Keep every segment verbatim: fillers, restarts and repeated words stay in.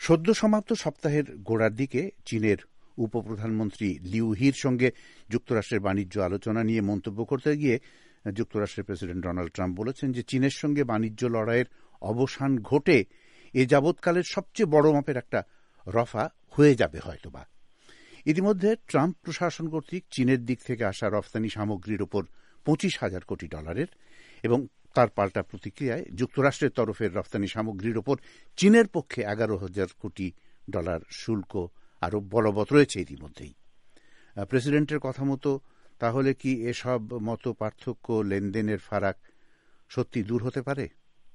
সদ্য সমাপ্ত সপ্তাহের গোড়ার দিকে চীনের উপপ্রধানমন্ত্রী লিউ হির সঙ্গে যুক্তরাষ্ট্রের বাণিজ্য আলোচনা নিয়ে মন্তব্য করতে গিয়ে যুক্তরাষ্ট্রের প্রেসিডেন্ট ডোনাল্ড ট্রাম্প বলেছেন যে চীনের সঙ্গে বাণিজ্য লড়াইয়ের অবসান ঘটে এ যাবৎকালের সবচেয়ে বড় মাপের একটা রফা হয়ে যাবে হয়তোবা। ইতিমধ্যে ট্রাম্প প্রশাসন কর্তৃক চীনের দিক থেকে আসা রফতানি সামগ্রীর ওপর পঁচিশ হাজার কোটি ডলারের এবং তার পাল্টা প্রতিক্রিয়ায় যুক্তরাষ্ট্রের তরফের রফতানি সামগ্রীর ওপর চীনের পক্ষে এগারো হাজার কোটি ডলার শুল্ক আরও বলবৎ রয়েছে ইতিমধ্যেই। প্রেসিডেন্টের কথা মতো তাহলে কি এসব মত পার্থক্য লেনদেনের ফারাক সত্যি দূর হতে পারে?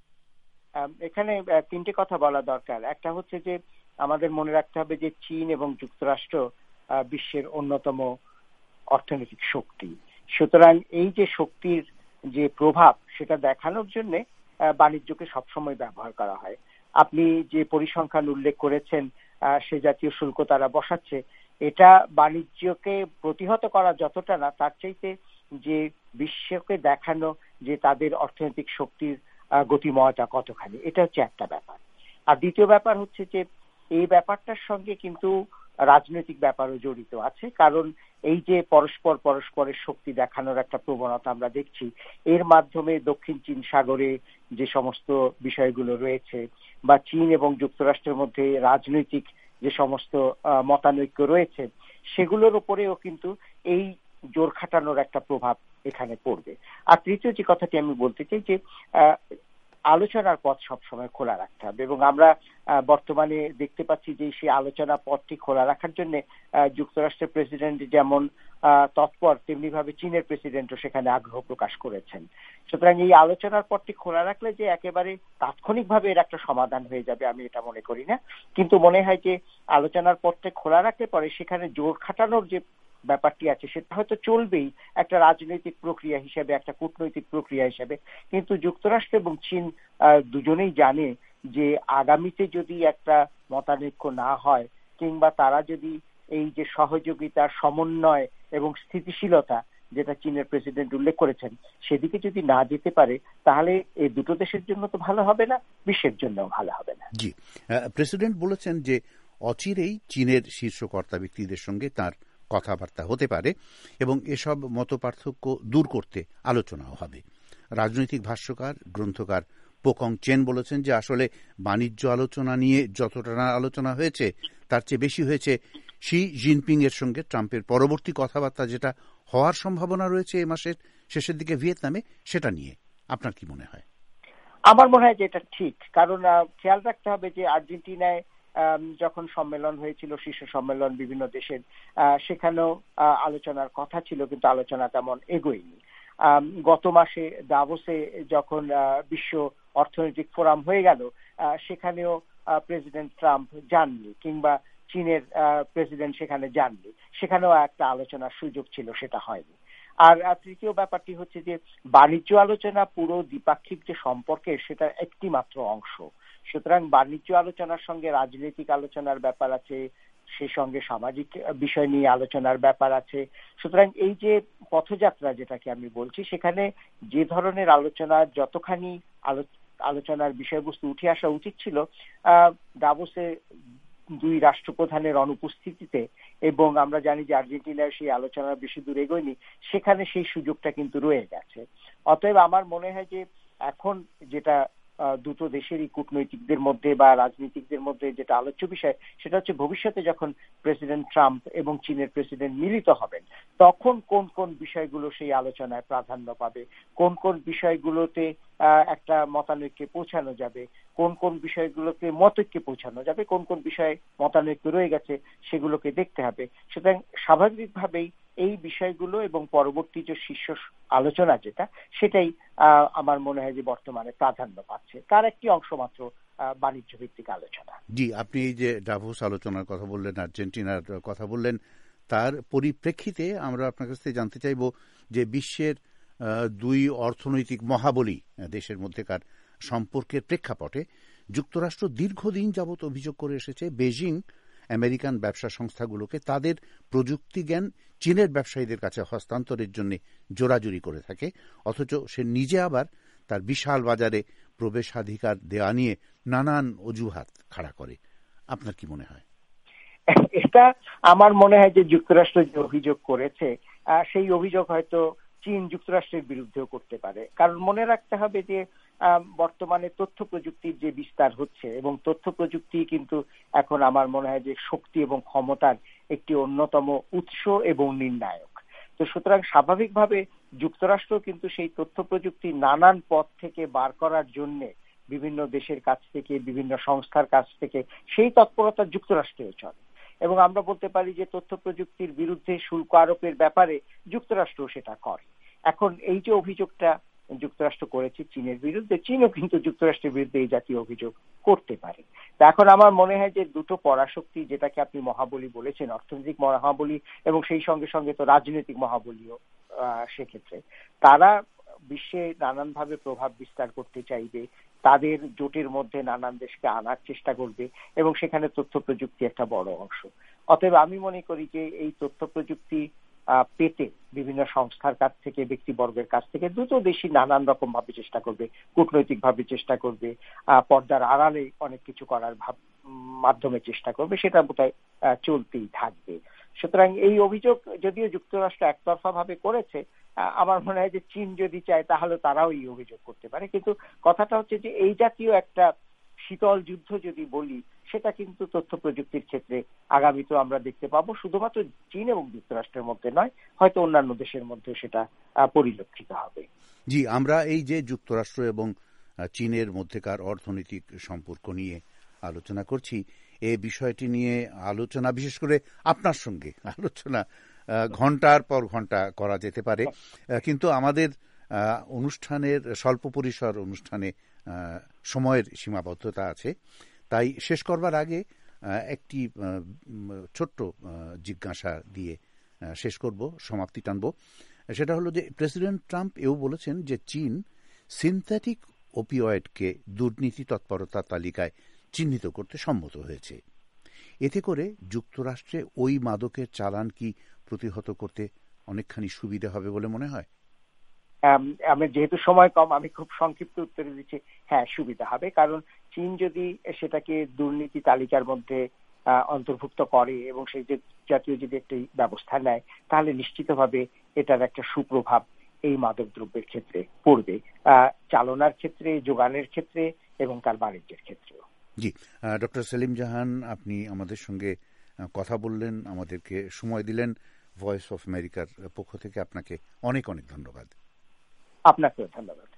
এখানে তিনটে কথা বলা দরকার। একটা হচ্ছে যে আমাদের মনে রাখতে হবে যে চীন এবং যুক্তরাষ্ট্র বিশ্বের অন্যতম অর্থনৈতিক শক্তি। সুতরাং এই যে শক্তির যে প্রভাব সেটা দেখানোর জন্য বাণিজ্যকে সবসময় ব্যবহার করা হয়। আপনি যে পরিসংখ্যান উল্লেখ করেছেন সে জাতীয় শুল্ক তারা বসাচ্ছে, এটা বাণিজ্যকে প্রতিহত করা যতটা না তার চাইতে যে বিশ্বকে দেখানো যে তাদের অর্থনৈতিক শক্তির গতিময়তা কতখানি, এটা হচ্ছে একটা ব্যাপার। আর দ্বিতীয় ব্যাপার হচ্ছে যে এই ব্যাপারটার সঙ্গে কিন্তু রাজনৈতিক ব্যাপারও জড়িত আছে। কারণ এই যে পরস্পর পরস্পরের শক্তি দেখানোর একটা প্রবণতা আমরা দেখছি, এর মাধ্যমে দক্ষিণ চীন সাগরে যে সমস্ত বিষয়গুলো রয়েছে বা চীন এবং যুক্তরাষ্ট্রের মধ্যে রাজনৈতিক যে সমস্ত মতানৈক্য রয়েছে সেগুলোর উপরেও কিন্তু এই জোর খাটানোর একটা প্রভাব এখানে পড়বে। আর তৃতীয় যে কথাটি আমি বলতে চাই যে আলোচনার পথ সবসময় খোলা রাখতে হবে এবং আমরা বর্তমানে দেখতে পাচ্ছি যে সেই আলোচনা পথটি খোলা রাখার জন্য যুক্তরাষ্ট্রের প্রেসিডেন্ট যেমন তৎপর তেমনি ভাবে চীনের প্রেসিডেন্টও সেখানে আগ্রহ প্রকাশ করেছেন। সুতরাং এই আলোচনার পথটি খোলা রাখলে যে একেবারে তাৎক্ষণিকভাবে এর একটা সমাধান হয়ে যাবে আমি এটা মনে করি না, কিন্তু মনে হয় যে আলোচনার পথটি খোলা রাখলে পরে সেখানে জোর খাটানোর যে ব্যাপারটি আছে সেটা হয়তো চলবেই একটা রাজনৈতিক প্রক্রিয়া হিসেবে, একটা কূটনৈতিক প্রক্রিয়া হিসেবে, কিন্তু যুক্তরাষ্ট্র এবং চীন দুজনেই জানে যে আগামীতে যদি একটা মতানৈক্য না হয় কিংবা তারা যদি এই যে সহযোগিতা, সমন্বয় এবং স্থিতিশীলতা যেটা চীনের প্রেসিডেন্ট উল্লেখ করেছেন সেদিকে যদি না যেতে পারে তাহলে এই দুটো দেশের জন্য তো ভালো হবে না, বিশ্বের জন্যও ভালো হবে না। জি, প্রেসিডেন্ট বলেছেন যে অচিরেই চীনের শীর্ষ কর্তা ব্যক্তিদের সঙ্গে তার কথাবার্তা হতে পারে এবং এসব মতপার্থক্য দূর করতে আলোচনাও হবে। রাজনৈতিক ভাষ্যকার গ্রন্থকার পোকং চেন বলেছেন যে আসলে বাণিজ্য আলোচনা নিয়ে যতটা না আলোচনা হয়েছে তার চেয়ে বেশি হয়েছে শি জিনপিং এর সঙ্গে ট্রাম্পের পরবর্তী কথাবার্তা যেটা হওয়ার সম্ভাবনা রয়েছে এই মাসের শেষের দিকে ভিয়েতনামে, সেটা নিয়ে আপনার কি মনে হয়? আমার মনে হয় যে এটা ঠিক, কারণ খেয়াল রাখতে হবে যে আর্জেন্টিনায় যখন সম্মেলন হয়েছিল, শীর্ষ সম্মেলন বিভিন্ন দেশের, সেখানেও আলোচনার কথা ছিল কিন্তু আলোচনা তেমন এগোয়নি। গত মাসে দাভোসে যখন বিশ্ব অর্থনৈতিক ফোরাম হয়ে গেল সেখানেও প্রেসিডেন্ট ট্রাম্প যাননি কিংবা চীনের প্রেসিডেন্ট সেখানে যাননি, সেখানেও একটা আলোচনার সুযোগ ছিল, সেটা হয়নি। আর তৃতীয় ব্যাপারটি হচ্ছে যে বাণিজ্য আলোচনা পুরো দ্বিপাক্ষিক যে সম্পর্কের সেটা একটি মাত্র অংশ। সুতরাং বাণিজ্য আলোচনার সঙ্গে রাজনৈতিক আলোচনার ব্যাপার আছে, সেই সঙ্গে সামাজিক বিষয় নিয়ে আলোচনার ব্যাপার আছে। সুতরাং এই যে পথযাত্রা যেটাকে আমি বলছি সেখানে যে ধরনের আলোচনা যতখানি আলোচনার বিষয়বস্তু উঠে আসা উচিত ছিল দাভোসে দুই রাষ্ট্রপ্রধানের অনুপস্থিতিতে, এবং আমরা জানি যে আর্জেন্টিনার সেই আলোচনা বেশি দূর এগোয়নি, সেখানে সেই সুযোগটা কিন্তু রয়ে গেছে। অতএব আমার মনে হয় যে এখন যেটা দুটো দেশেরই কূটনৈতিকদের মধ্যে বা রাজনীতিকদের মধ্যে যেটা আলোচ্য বিষয় সেটা হচ্ছে ভবিষ্যতে যখন প্রেসিডেন্ট ট্রাম্প এবং চীনের প্রেসিডেন্ট মিলিত হবেন তখন কোন কোন বিষয়গুলো সেই আলোচনায় প্রাধান্য পাবে, কোন কোন বিষয়গুলোতে একটা মতানৈক্যে পৌঁছানো যাবে, কোন কোন বিষয়গুলোকে মতৈক্যে পৌঁছানো যাবে, কোন কোন বিষয়ে মতানৈক্য রয়ে গেছে সেগুলোকে দেখতে হবে। সুতরাং স্বাভাবিকভাবেই এই বিষয়গুলো এবং পরবর্তী যে শীর্ষ আলোচনা যেটা সেটাই আমার মনে হয় যে বর্তমানে প্রাধান্য পাচ্ছে, তার একটি অংশ মাত্র বাণিজ্য ভিত্তিক আলোচনা। জি, আপনি এই যে ডাভোস আলোচনার কথা বললেন, আর্জেন্টিনার কথা বললেন, তার পরিপ্রেক্ষিতে আমরা আপনার কাছ থেকে জানতে চাইব যে বিশ্বের দুই অর্থনৈতিক মহাবলী দেশের মধ্যেকার সম্পর্কের প্রেক্ষাপটে যুক্তরাষ্ট্র দীর্ঘদিন যাবৎ অভিযোগ করে এসেছে বেজিং আমেরিকান ব্যবসা সংস্থাগুলোকে তাদের প্রযুক্তি জ্ঞান চীনের ব্যবসায়ীদের কাছে হস্তান্তরের জন্য জোরাজুরি করে থাকে, অথচ সে নিজে আবার তার বিশাল বাজারে প্রবেশাধিকার দেওয়া নিয়ে নানান অজুহাত খাড়া করে। আপনার কি মনে হয়? এটা আমার মনে হয় যে যুক্তরাষ্ট্র যে অভিযোগ করেছে সেই অভিযোগ হয়তো চীন যুক্তরাষ্ট্রের বিরুদ্ধেও করতে পারে। কারণ মনে রাখতে হবে যে বর্তমানে তথ্য প্রযুক্তির যে বিস্তার হচ্ছে এবং তথ্য প্রযুক্তি কিন্তু এখন আমার মনে হয় যে শক্তি এবং ক্ষমতার একটি অন্যতম উৎস এবং নির্ণায়ক। তো সুতরাং স্বাভাবিকভাবে যুক্তরাষ্ট্র কিন্তু সেই তথ্য প্রযুক্তি নানান পথ থেকে বার করার জন্য বিভিন্ন দেশের কাছ থেকে, বিভিন্ন সংস্থার কাছ থেকে সেই তৎপরতা যুক্তরাষ্ট্রেও চলে। এবং আমরা বলতে পারি যে তথ্য প্রযুক্তির বিরুদ্ধে শুল্ক আরোপের ব্যাপারে যুক্তরাষ্ট্র সেটা করে। এখন এই যে অভিযোগটা যুক্তরাষ্ট্র করেছে চীনের বিরুদ্ধে, চীনও কিন্তু যুক্তরাষ্ট্রের বিরুদ্ধে এই জাতীয় অভিযোগ করতে পারে। তা এখন আমার মনে হয় যে দুটো পরাশক্তি, যেটাকে আপনি মহাবলী বলেছেন, অর্থনৈতিক মহাবলী এবং সেই সঙ্গে সঙ্গে তো রাজনৈতিক মহাবলীও সেক্ষেত্রে, তারা বিশ্বে নানানভাবে প্রভাব বিস্তার করতে চাইবে, তাদের জোটের মধ্যে নানান দেশকে আনার চেষ্টা করবে এবং সেখানে তথ্য প্রযুক্তি একটা বড় অংশ। অতএব আমি মনে করি যে এই তথ্য প্রযুক্তি পেতে বিভিন্ন সংস্থার কাছ থেকে, ব্যক্তিবর্গের কাছ থেকে দুটো দেশই নানান রকম ভাবে চেষ্টা করবে, কূটনৈতিক ভাবে চেষ্টা করবে, পর্দার আড়ালে অনেক কিছু করার মাধ্যমে চেষ্টা করবে, সেটা বোধহয় চলতেই থাকবে। সুতরাং এই অভিযোগ যদিও যুক্তরাষ্ট্র একতরফা ভাবে করেছে, আমার মনে হয় যে চীন যদি চায় তাহলে তারাও এই অভিযোগ করতে পারে। কিন্তু কথাটা হচ্ছে যে এই জাতীয় একটা শীতল যুদ্ধ যদি বলি, সেটা কিন্তু তথ্য প্রযুক্তির ক্ষেত্রে আগামীতেও আমরা দেখতে পাবো, শুধুমাত্র চীন এবং যুক্তরাষ্ট্রের মধ্যে নয়, হয়তো অন্যান্য দেশের মধ্যেও সেটা পরিলক্ষিত হবে। জি, আমরা এই যে যুক্তরাষ্ট্র এবং চীনের মধ্যেকার অর্থনৈতিক সম্পর্ক নিয়ে আলোচনা করছি, এই বিষয়টি নিয়ে আলোচনা, বিশেষ করে আপনার সঙ্গে আলোচনা ঘন্টার পর ঘন্টা করা যেতে পারে, কিন্তু আমাদের অনুষ্ঠানের স্বল্প পরিসর অনুষ্ঠানে সময়ের সীমাবদ্ধতা আছে। তাই শেষ করবার আগে একটি ছোট্ট জিজ্ঞাসা দিয়ে শেষ করব, সমাপ্তি টানব। সেটা হলো যে প্রেসিডেন্ট ট্রাম্প এও বলেছেন যে চীন সিনথেটিক ওপিওয়েডকে দুর্নীতি তৎপরতার তালিকায় চিহ্নিত করতে সম্মত হয়েছে। এতে করে যুক্তরাষ্ট্রে ওই মাদকের চালান কি প্রতিহত করতে অনেকখানি সুবিধা হবে বলে মনে হয়? আমি যেহেতু সময় কম, আমি খুব সংক্ষিপ্ত উত্তরে দিচ্ছি, হ্যাঁ সুবিধা হবে। কারণ চীন যদি সেটাকে দুর্নীতি তালিকার মধ্যে অন্তর্ভুক্ত করে এবং সেই জাতীয় যদি একটি ব্যবস্থা নেয়, তাহলে নিশ্চিতভাবে এটার একটা সুপ্রভাব এই মাদক দ্রব্যের ক্ষেত্রে পড়বে, চালনার ক্ষেত্রে, যোগানের ক্ষেত্রে এবং তার বাণিজ্যের ক্ষেত্রেও। জি, ডক্টর সেলিম জাহান, আপনি আমাদের সঙ্গে কথা বললেন, আমাদেরকে সময় দিলেন। ভয়েস অফ আমেরিকার পক্ষ থেকে আপনাকে অনেক অনেক ধন্যবাদ। আপনাকেও ধন্যবাদ।